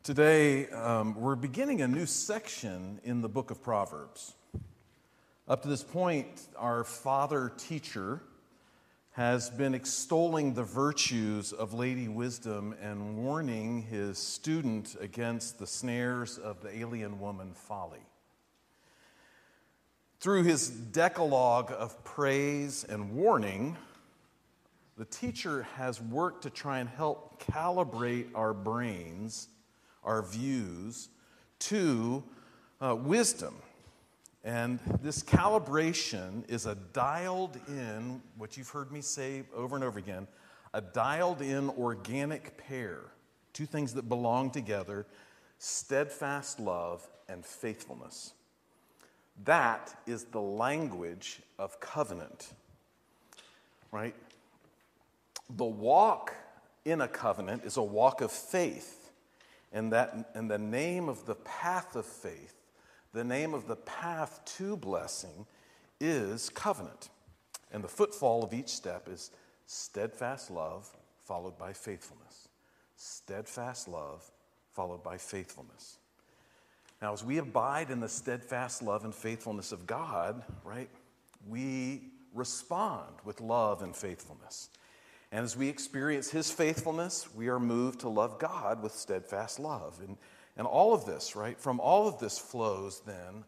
Today, we're beginning a new section in the book of Proverbs. Up to this point, our father teacher has been extolling the virtues of Lady Wisdom and warning his student against the snares of the alien woman, Folly. Through his decalogue of praise and warning, the teacher has worked to try and help calibrate our brains, our views, to wisdom. And this calibration is a dialed in, what you've heard me say over and over again, a dialed in organic pair. Two things that belong together: steadfast love and faithfulness. That is the language of covenant, right? The walk in a covenant is a walk of faith. And the name of the path of faith, the name of the path to blessing, is covenant. And the footfall of each step is steadfast love followed by faithfulness. Steadfast love followed by faithfulness. Now, as we abide in the steadfast love and faithfulness of God, right, we respond with love and faithfulness. And as we experience His faithfulness, we are moved to love God with steadfast love. And all of this, right, from all of this flows then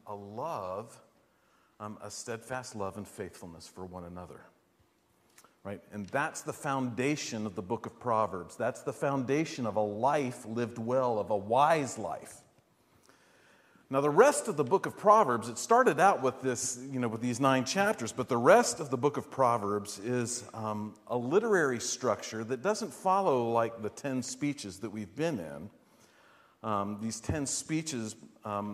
a steadfast love and faithfulness for one another. Right? And that's the foundation of the book of Proverbs. That's the foundation of a life lived well, of a wise life. Now, the rest of the book of Proverbs, it started out with this, with these 9 chapters, but the rest of the book of Proverbs is a literary structure that doesn't follow like the 10 speeches that we've been in. These 10 speeches, are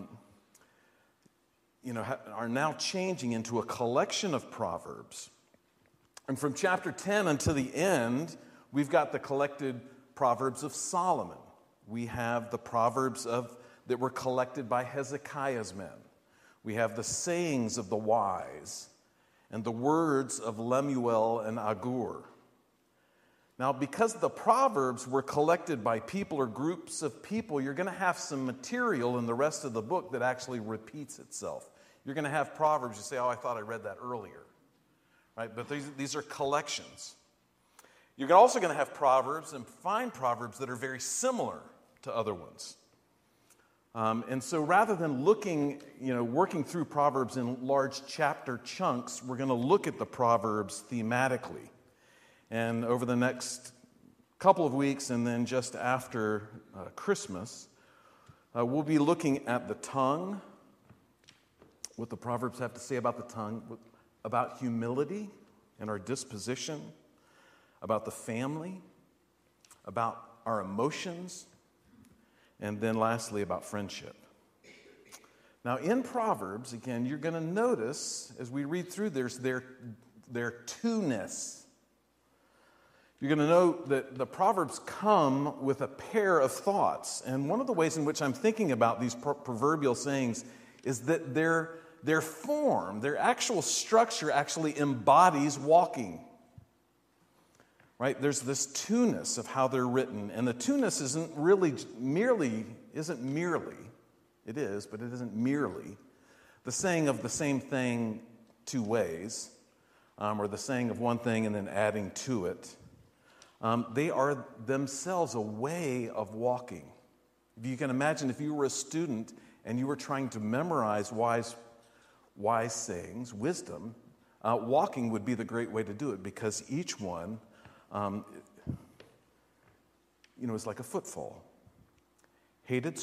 now changing into a collection of Proverbs. And from chapter 10 until the end, we've got the collected Proverbs of Solomon. We have the Proverbs that were collected by Hezekiah's men. We have the sayings of the wise and the words of Lemuel and Agur. Now, because the Proverbs were collected by people or groups of people, you're going to have some material in the rest of the book that actually repeats itself. You're going to have Proverbs, you say, oh, I thought I read that earlier. Right? But these are collections. You're also going to have Proverbs and find Proverbs that are very similar to other ones. And so rather than working through Proverbs in large chapter chunks, we're going to look at the Proverbs thematically. And over the next couple of weeks and then just after Christmas, we'll be looking at the tongue, what the Proverbs have to say about the tongue, about humility and our disposition, about the family, about our emotions, and then lastly, about friendship. Now, in Proverbs, again, you're going to notice, as we read through, there's their two-ness. You're going to note that the Proverbs come with a pair of thoughts. And one of the ways in which I'm thinking about these proverbial sayings is that their form, their actual structure actually embodies walking. Right? There's this two-ness of how they're written. And the two-ness it isn't merely, the saying of the same thing two ways, or the saying of one thing and then adding to it. They are themselves a way of walking. If you can imagine, if you were a student and you were trying to memorize wise sayings, wisdom, walking would be the great way to do it, because each one it's like a footfall. Hatred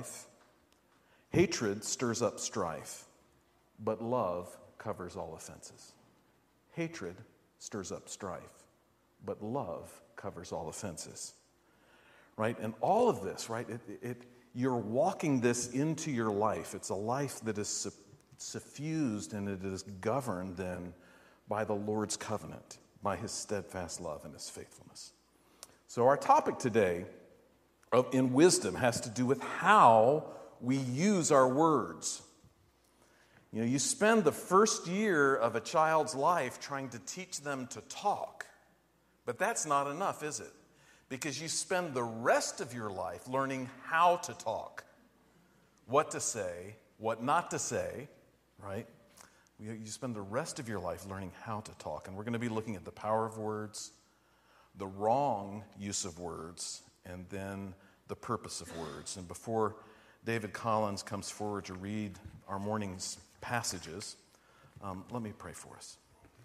stirs up strife, but love covers all offenses. Hatred stirs up strife, but love covers all offenses. Right? And all of this, right, you're walking this into your life. It's a life that is suffused and it is governed then by the Lord's covenant, by His steadfast love and His faithfulness. So our topic today in wisdom has to do with how we use our words. You spend the first year of a child's life trying to teach them to talk, but that's not enough, is it? because you spend the rest of your life learning how to talk, what to say, what not to say, right? You spend the rest of your life learning how to talk. And we're going to be looking at the power of words, the wrong use of words, and then the purpose of words. And before David Collins comes forward to read our morning's passages, let me pray for us.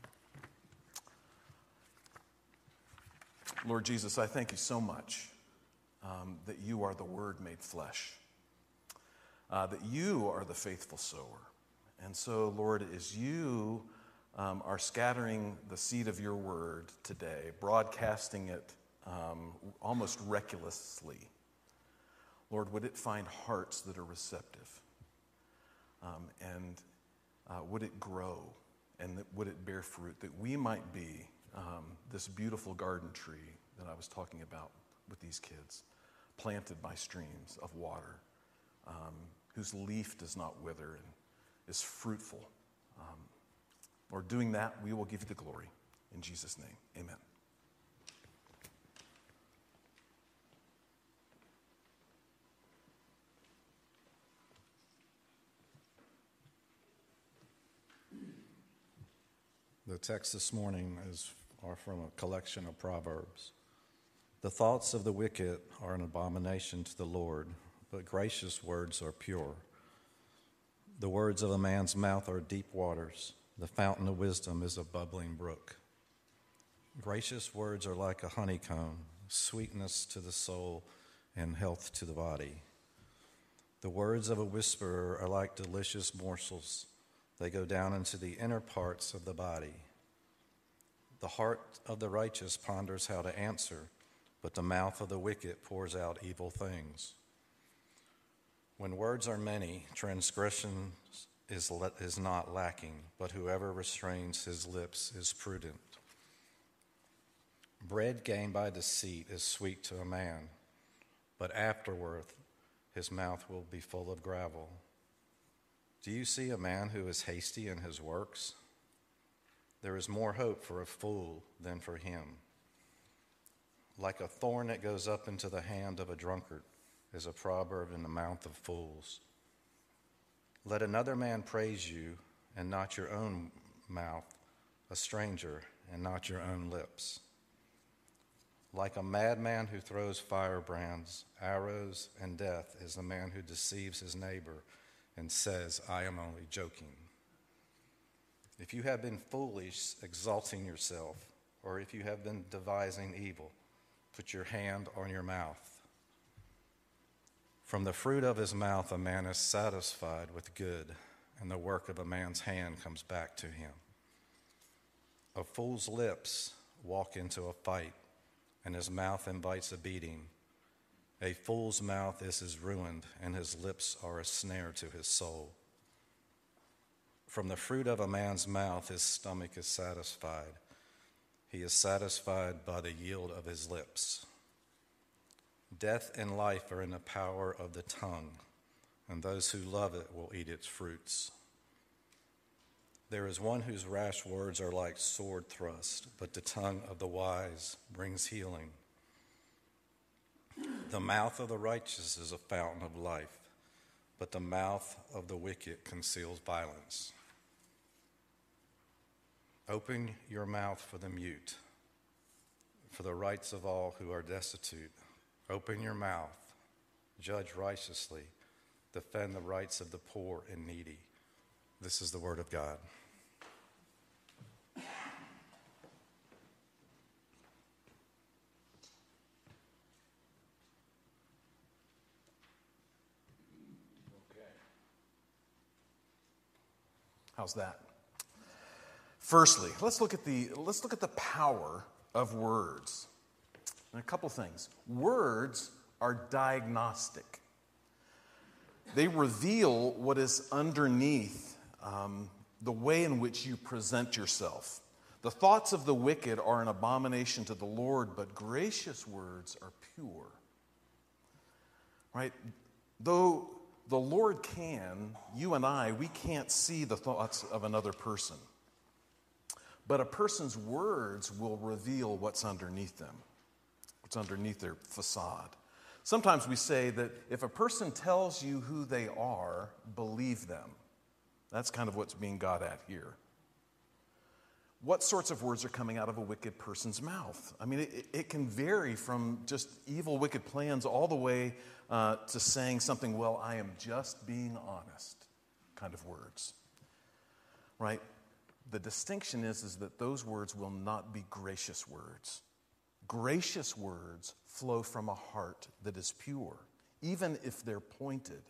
Lord Jesus, I thank you so much that you are the Word made flesh, that you are the faithful sower. And so, Lord, as you are scattering the seed of your word today, broadcasting it almost recklessly, Lord, would it find hearts that are receptive? And would it grow? And would it bear fruit? That we might be this beautiful garden tree that I was talking about with these kids, planted by streams of water, whose leaf does not wither and is fruitful. Lord, doing that, we will give you the glory. In Jesus' name, amen. The text this morning are from a collection of Proverbs. The thoughts of the wicked are an abomination to the Lord, but gracious words are pure. The words of a man's mouth are deep waters. The fountain of wisdom is a bubbling brook. Gracious words are like a honeycomb, sweetness to the soul and health to the body. The words of a whisperer are like delicious morsels. They go down into the inner parts of the body. The heart of the righteous ponders how to answer, but the mouth of the wicked pours out evil things. When words are many, transgression is not lacking, but whoever restrains his lips is prudent. Bread gained by deceit is sweet to a man, but afterward his mouth will be full of gravel. Do you see a man who is hasty in his works? There is more hope for a fool than for him. Like a thorn that goes up into the hand of a drunkard is a proverb in the mouth of fools. Let another man praise you, and not your own mouth, a stranger, and not your own lips. Like a madman who throws firebrands, arrows, and death is the man who deceives his neighbor and says, I am only joking. If you have been foolish, exalting yourself, or if you have been devising evil, put your hand on your mouth. From the fruit of his mouth a man is satisfied with good, and the work of a man's hand comes back to him. A fool's lips walk into a fight, and his mouth invites a beating. A fool's mouth is his ruin, and his lips are a snare to his soul. From the fruit of a man's mouth his stomach is satisfied. He is satisfied by the yield of his lips. Death and life are in the power of the tongue, and those who love it will eat its fruits. There is one whose rash words are like sword thrust, but the tongue of the wise brings healing. The mouth of the righteous is a fountain of life, but the mouth of the wicked conceals violence. Open your mouth for the mute, for the rights of all who are destitute. Open your mouth, judge righteously, defend the rights of the poor and needy. This is the word of God. How's that? Firstly, let's look at the power of words. And a couple things. Words are diagnostic. They reveal what is underneath the way in which you present yourself. The thoughts of the wicked are an abomination to the Lord, but gracious words are pure. Right? Though the Lord can, you and I, we can't see the thoughts of another person. But a person's words will reveal what's underneath them. what's underneath their facade. Sometimes we say that if a person tells you who they are, believe them. That's kind of what's being got at here. What sorts of words are coming out of a wicked person's mouth? I mean, it can vary from just evil, wicked plans all the way to saying something, well, I am just being honest kind of words, right? The distinction is that those words will not be gracious words. Gracious words flow from a heart that is pure, even if they're pointed.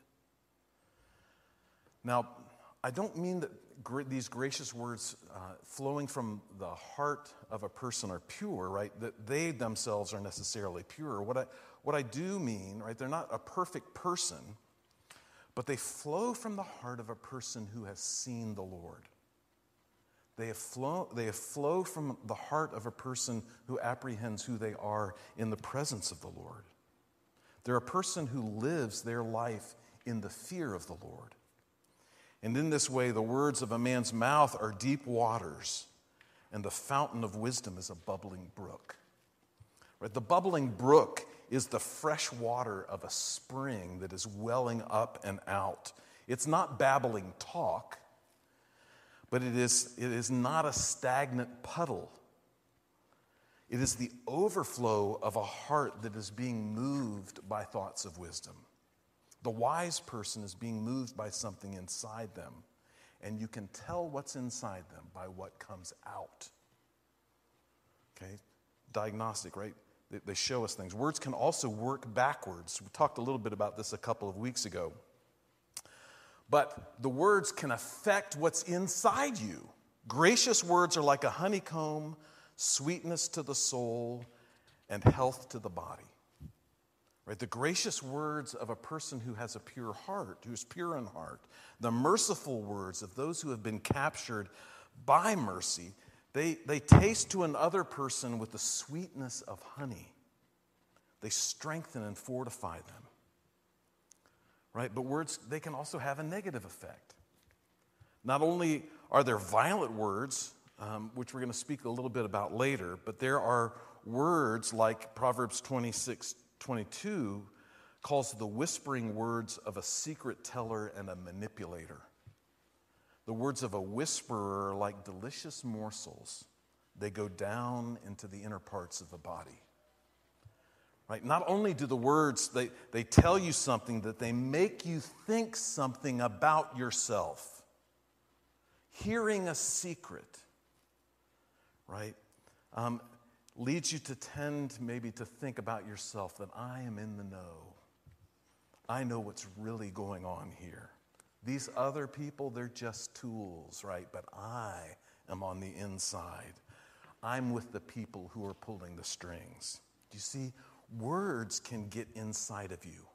Now, I don't mean that these gracious words flowing from the heart of a person are pure, right? That they themselves are necessarily pure. What I do mean, right, they're not a perfect person, but they flow from the heart of a person who has seen the Lord. They have flowed from the heart of a person who apprehends who they are in the presence of the Lord. They're a person who lives their life in the fear of the Lord. And in this way, the words of a man's mouth are deep waters, and the fountain of wisdom is a bubbling brook. Right? The bubbling brook is the fresh water of a spring that is welling up and out. It's not babbling talk, but it is not a stagnant puddle. It is the overflow of a heart that is being moved by thoughts of wisdom. The wise person is being moved by something inside them, and you can tell what's inside them by what comes out. Okay? Diagnostic, right? They show us things. Words can also work backwards. We talked a little bit about this a couple of weeks ago. But the words can affect what's inside you. Gracious words are like a honeycomb, sweetness to the soul, and health to the body. Right? The gracious words of a person who has a pure heart, who's pure in heart. The merciful words of those who have been captured by mercy, they taste to another person with the sweetness of honey. They strengthen and fortify them. Right? But words, they can also have a negative effect. Not only are there violent words, which we're going to speak a little bit about later, but there are words like Proverbs 26:22 calls the whispering words of a secret teller and a manipulator. The words of a whisperer are like delicious morsels. They go down into the inner parts of the body. Right? Not only do the words, they tell you something, that they make you think something about yourself. Hearing a secret, right, leads you to tend maybe to think about yourself that I am in the know. I know what's really going on here. These other people, they're just tools, right? But I am on the inside. I'm with the people who are pulling the strings. Do you see? Words can get inside of you.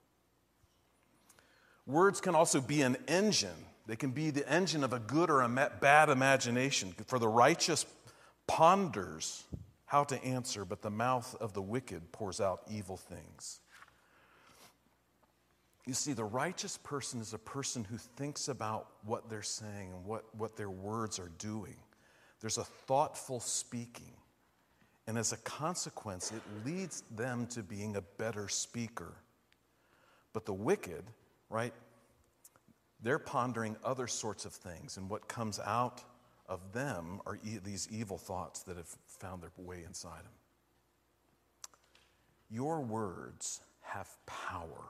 Words can also be an engine. They can be the engine of a good or a bad imagination. For the righteous ponders how to answer, but the mouth of the wicked pours out evil things. You see, the righteous person is a person who thinks about what they're saying and what their words are doing. There's a thoughtful speaking. And as a consequence, it leads them to being a better speaker. But the wicked, right, they're pondering other sorts of things. And what comes out of them are these evil thoughts that have found their way inside them. Your words have power.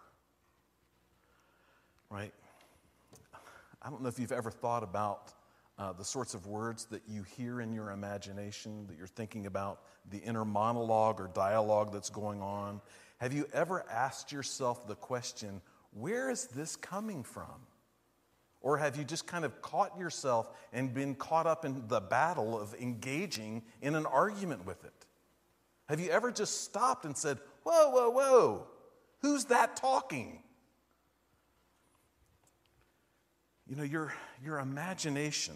Right? I don't know if you've ever thought about the sorts of words that you hear in your imagination, that you're thinking about, the inner monologue or dialogue that's going on. Have you ever asked yourself the question, where is this coming from? Or have you just kind of caught yourself and been caught up in the battle of engaging in an argument with it? Have you ever just stopped and said, whoa, whoa, whoa, who's that talking? You know, your imagination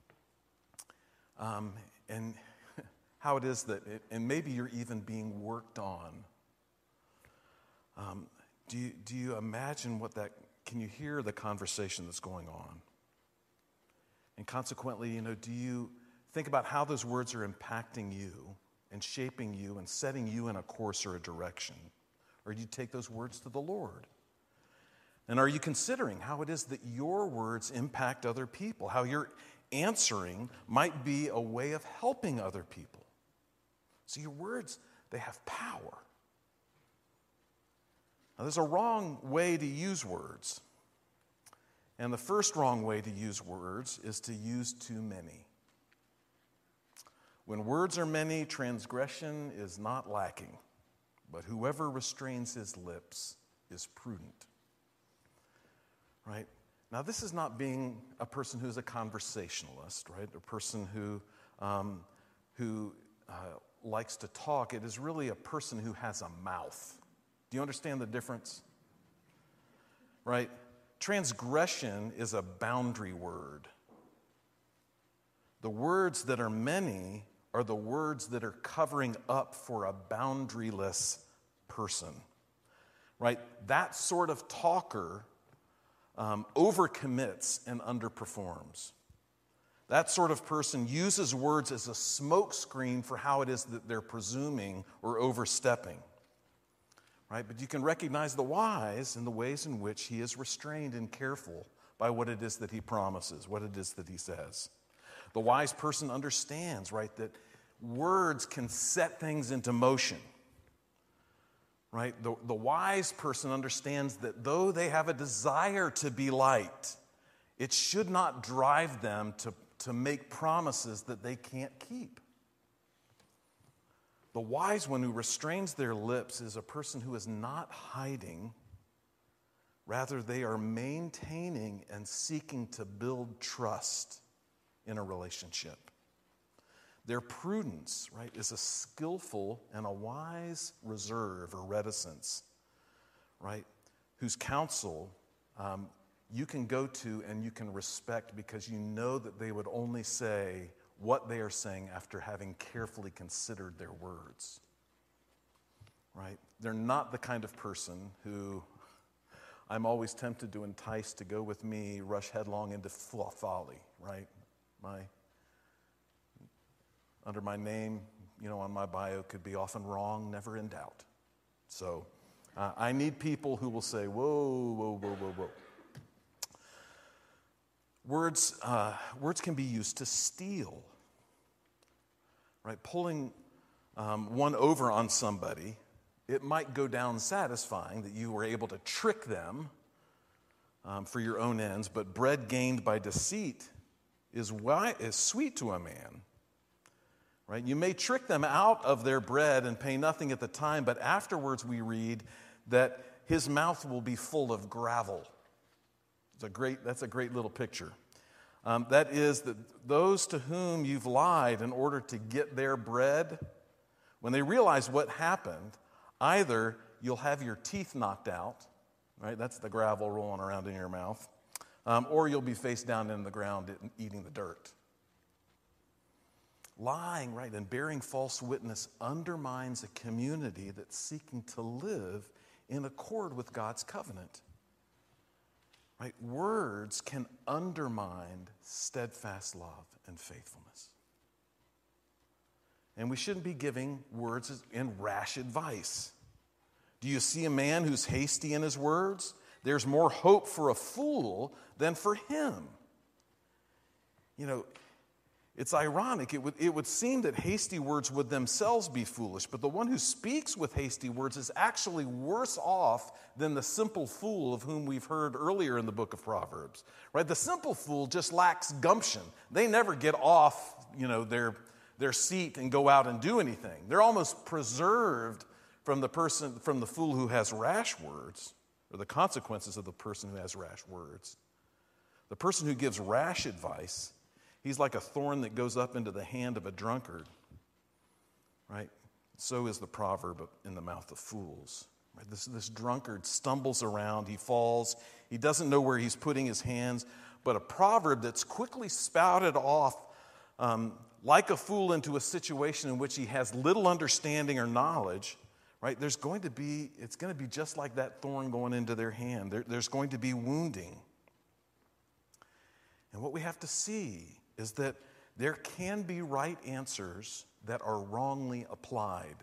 and how it is that, and maybe you're even being worked on. Do you imagine can you hear the conversation that's going on? And consequently, you know, do you think about how those words are impacting you and shaping you and setting you in a course or a direction? Or do you take those words to the Lord? And are you considering how it is that your words impact other people? How your answering might be a way of helping other people? So your words, they have power. Now, there's a wrong way to use words. And the first wrong way to use words is to use too many. When words are many, transgression is not lacking. But whoever restrains his lips is prudent. Right? Now, this is not being a person who's a conversationalist, right? A person who likes to talk. It is really a person who has a mouth. Do you understand the difference? Right? Transgression is a boundary word. The words that are many are the words that are covering up for a boundaryless person. Right? That sort of talker overcommits and underperforms. That sort of person uses words as a smokescreen for how it is that they're presuming or overstepping. Right? But you can recognize the wise in the ways in which he is restrained and careful by what it is that he promises, what it is that he says. The wise person understands, right, that words can set things into motion. Right? The wise person understands that though they have a desire to be liked, it should not drive them to make promises that they can't keep. The wise one who restrains their lips is a person who is not hiding. Rather, they are maintaining and seeking to build trust in a relationship. Their prudence, right, is a skillful and a wise reserve or reticence, right, whose counsel you can go to and you can respect because you know that they would only say what they are saying after having carefully considered their words, right? They're not the kind of person who I'm always tempted to entice to go with me, rush headlong into folly, right? Under my name, on my bio could be often wrong, never in doubt. So I need people who will say, whoa, whoa, whoa, whoa, whoa. Words can be used to steal, right? Pulling one over on somebody, it might go down satisfying that you were able to trick them for your own ends, but bread gained by deceit is sweet to a man. Right? You may trick them out of their bread and pay nothing at the time, but afterwards we read that his mouth will be full of gravel. That's a great little picture. That is that those to whom you've lied in order to get their bread, when they realize what happened, either you'll have your teeth knocked out, right? That's the gravel rolling around in your mouth, or you'll be face down in the ground eating the dirt. Lying, right, and bearing false witness undermines a community that's seeking to live in accord with God's covenant. Right? Words can undermine steadfast love and faithfulness. And we shouldn't be giving words in rash advice. Do you see a man who's hasty in his words? There's more hope for a fool than for him. It's ironic. It would seem that hasty words would themselves be foolish, but the one who speaks with hasty words is actually worse off than the simple fool of whom we've heard earlier in the book of Proverbs. Right? The simple fool just lacks gumption. They never get off, their seat and go out and do anything. They're almost preserved from the fool who has rash words, or the consequences of the person who has rash words. The person who gives rash advice, he's like a thorn that goes up into the hand of a drunkard, right? So is the proverb in the mouth of fools. Right? This drunkard stumbles around, he falls, he doesn't know where he's putting his hands, but a proverb that's quickly spouted off like a fool into a situation in which he has little understanding or knowledge, right? It's going to be just like that thorn going into their hand. There's going to be wounding. And what we have to see is that there can be right answers that are wrongly applied.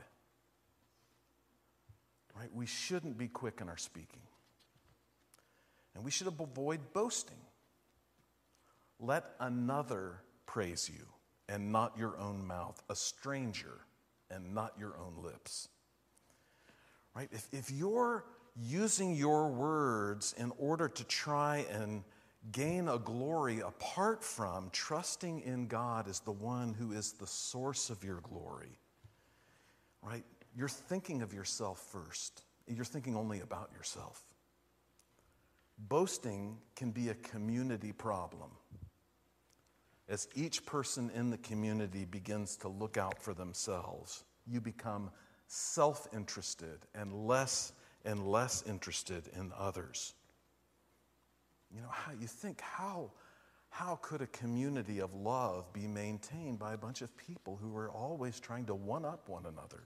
Right? We shouldn't be quick in our speaking. And we should avoid boasting. Let another praise you and not your own mouth, a stranger and not your own lips. Right? If you're using your words in order to try and gain a glory apart from trusting in God as the one who is the source of your glory, right? You're thinking of yourself first. You're thinking only about yourself. Boasting can be a community problem. As each person in the community begins to look out for themselves, you become self-interested and less interested in others. You know, how could a community of love be maintained by a bunch of people who are always trying to one-up one another?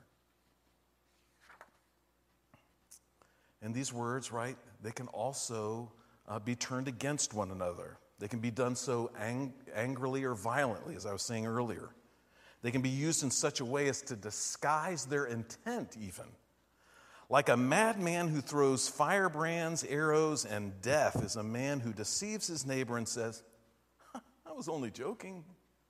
And these words, right, they can also be turned against one another. They can be done so angrily or violently, as I was saying earlier. They can be used in such a way as to disguise their intent even. Like a madman who throws firebrands, arrows, and death is a man who deceives his neighbor and says, I was only joking.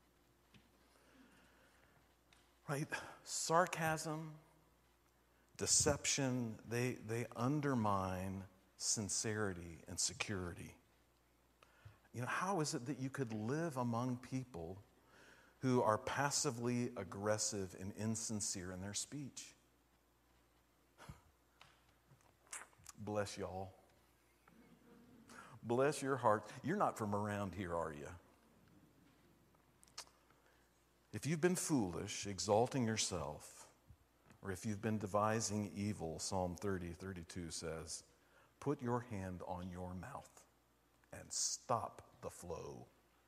Right? Sarcasm, deception, they undermine sincerity and security. You know, how is it that you could live among people who are passively aggressive and insincere in their speech? Bless y'all. Bless your heart. You're not from around here, are you? If you've been foolish, exalting yourself, or if you've been devising evil, Psalm 30:32 says, put your hand on your mouth and stop the flow.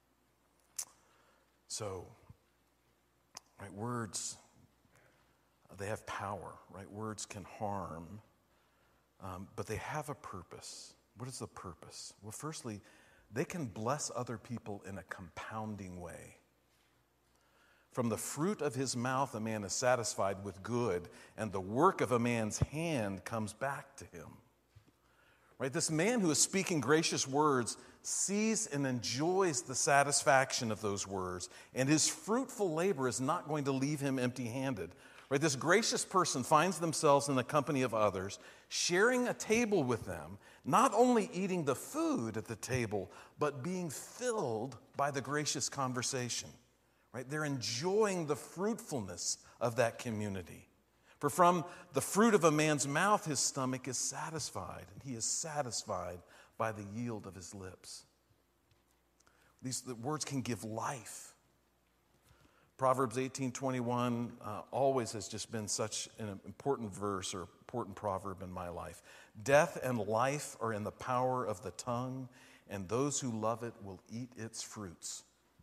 So, right, words, they have power, right? Words can harm. But they have a purpose. What is the purpose? Well, firstly, they can bless other people in a compounding way. From the fruit of his mouth, a man is satisfied with good, and the work of a man's hand comes back to him. Right? This man who is speaking gracious words sees and enjoys the satisfaction of those words, and his fruitful labor is not going to leave him empty-handed. Right? This gracious person finds themselves in the company of others, sharing a table with them, not only eating the food at the table, but being filled by the gracious conversation. Right? They're enjoying the fruitfulness of that community. For from the fruit of a man's mouth, his stomach is satisfied, and he is satisfied by the yield of his lips. The words can give life. Proverbs 18:21 always has just been such an important verse or important proverb in my life. Death and life are in the power of the tongue, and those who love it will eat its fruits.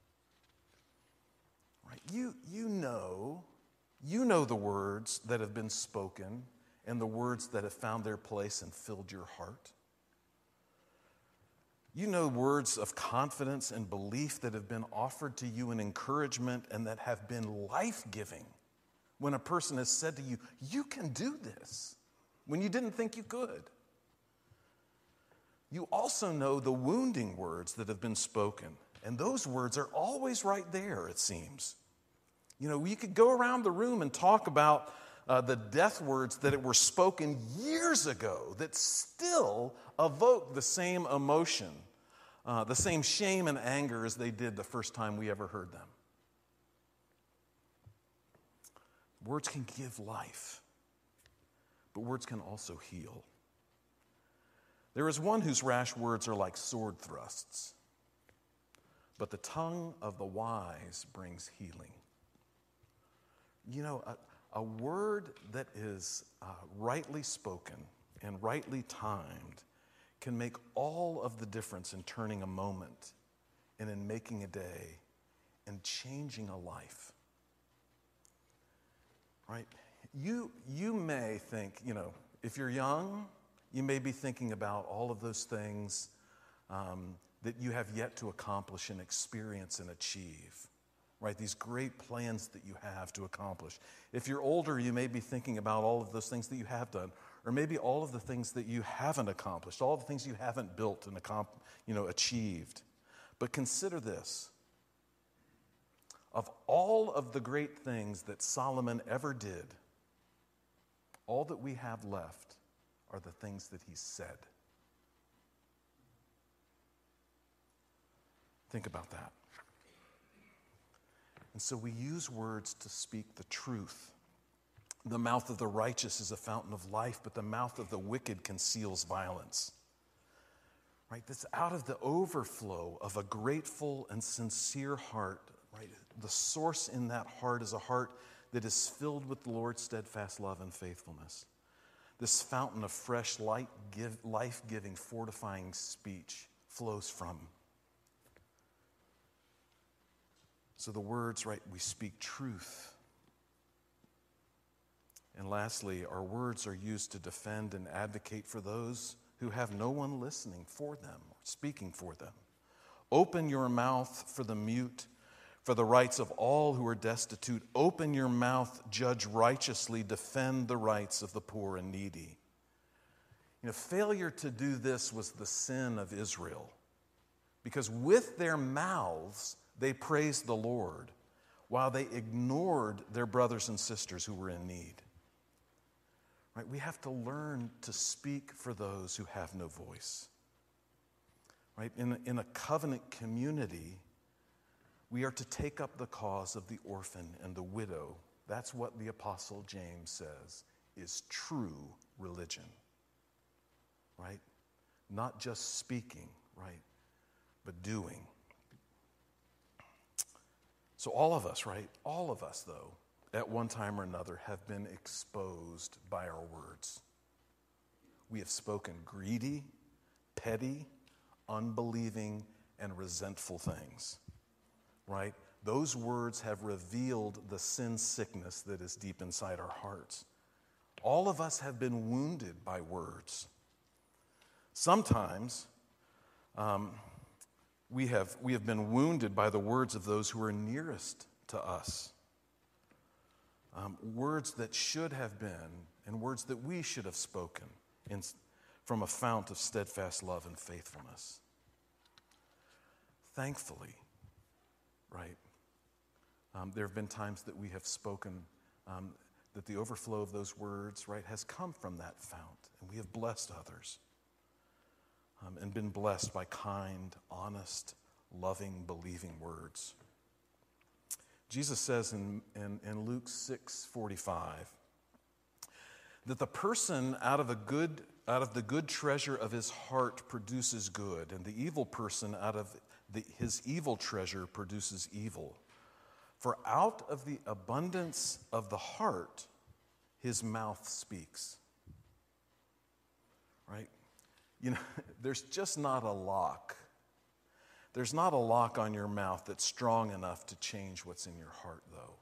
Right? You know the words that have been spoken and the words that have found their place and filled your heart. You know words of confidence and belief that have been offered to you in encouragement and that have been life-giving when a person has said to you, you can do this, when you didn't think you could. You also know the wounding words that have been spoken, and those words are always right there, it seems. You know, you could go around the room and talk about the death words that were spoken years ago that still evoke the same emotion, the same shame and anger as they did the first time we ever heard them. Words can give life, but words can also heal. There is one whose rash words are like sword thrusts, but the tongue of the wise brings healing. You know, a word that is rightly spoken and rightly timed can make all of the difference in turning a moment and in making a day and changing a life. Right? You may think, you know, if you're young, you may be thinking about all of those things that you have yet to accomplish and experience and achieve. right? These great plans that you have to accomplish. If you're older, you may be thinking about all of those things that you have done, or maybe all of the things that you haven't accomplished, all the things you haven't built and achieved. But consider this. Of all of the great things that Solomon ever did, all that we have left are the things that he said. Think about that. And so we use words to speak the truth. The mouth of the righteous is a fountain of life, but the mouth of the wicked conceals violence. Right? That's out of the overflow of a grateful and sincere heart. Right? The source in that heart is a heart that is filled with the Lord's steadfast love and faithfulness. This fountain of fresh, life-giving, fortifying speech flows from. So the words, right, we speak truth. And lastly, our words are used to defend and advocate for those who have no one listening for them or speaking for them. Open your mouth for the mute, for the rights of all who are destitute. Open your mouth, judge righteously, defend the rights of the poor and needy. Failure to do this was the sin of Israel, because with their mouths they praised the Lord while they ignored their brothers and sisters who were in need. Right? We have to learn to speak for those who have no voice. Right? In a covenant community, we are to take up the cause of the orphan and the widow. That's what the Apostle James says is true religion. Right? Not just speaking, right? But doing. So all of us, right? All of us, though, at one time or another have been exposed by our words. We have spoken greedy, petty, unbelieving, and resentful things, right? Those words have revealed the sin sickness that is deep inside our hearts. All of us have been wounded by words. Sometimes we have been wounded by the words of those who are nearest to us. Words that should have been and words that we should have spoken from a fount of steadfast love and faithfulness. Thankfully, right, there have been times that we have spoken that the overflow of those words, right, has come from that fount, and we have blessed others and been blessed by kind, honest, loving, believing words. Jesus says in Luke 6:45 that the person out of the good treasure of his heart produces good, and the evil person out of his evil treasure produces evil. For out of the abundance of the heart, his mouth speaks. Right? There's just not a lock. There's not a lock on your mouth that's strong enough to change what's in your heart, though.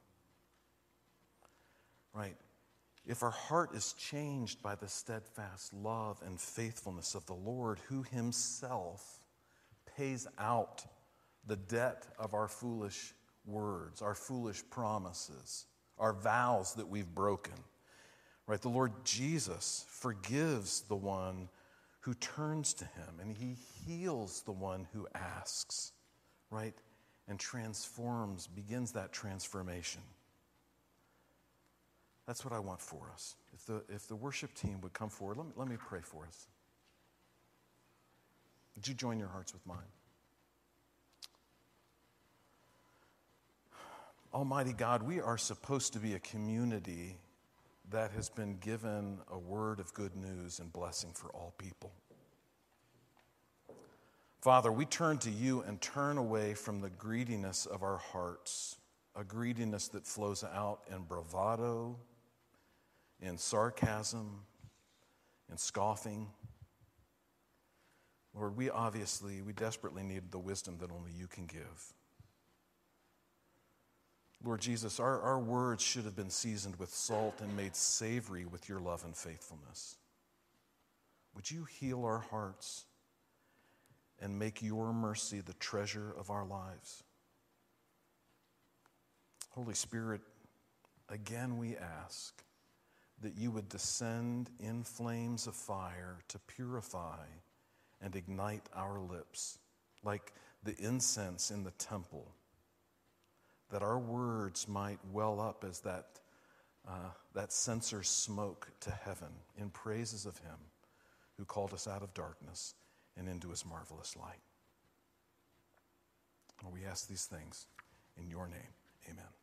Right? If our heart is changed by the steadfast love and faithfulness of the Lord, who himself pays out the debt of our foolish words, our foolish promises, our vows that we've broken. Right? The Lord Jesus forgives the one who turns to him, and he heals the one who asks, right? And begins that transformation. That's what I want for us. If the worship team would come forward, let me pray for us. Would you join your hearts with mine? Almighty God, we are supposed to be a community that has been given a word of good news and blessing for all people. Father, we turn to you and turn away from the greediness of our hearts, a greediness that flows out in bravado, in sarcasm, in scoffing. Lord, we desperately need the wisdom that only you can give. Lord Jesus, our words should have been seasoned with salt and made savory with your love and faithfulness. Would you heal our hearts and make your mercy the treasure of our lives? Holy Spirit, again we ask that you would descend in flames of fire to purify and ignite our lips like the incense in the temple, that our words might well up as that censer smoke to heaven in praises of him who called us out of darkness and into his marvelous light. We ask these things in your name. Amen.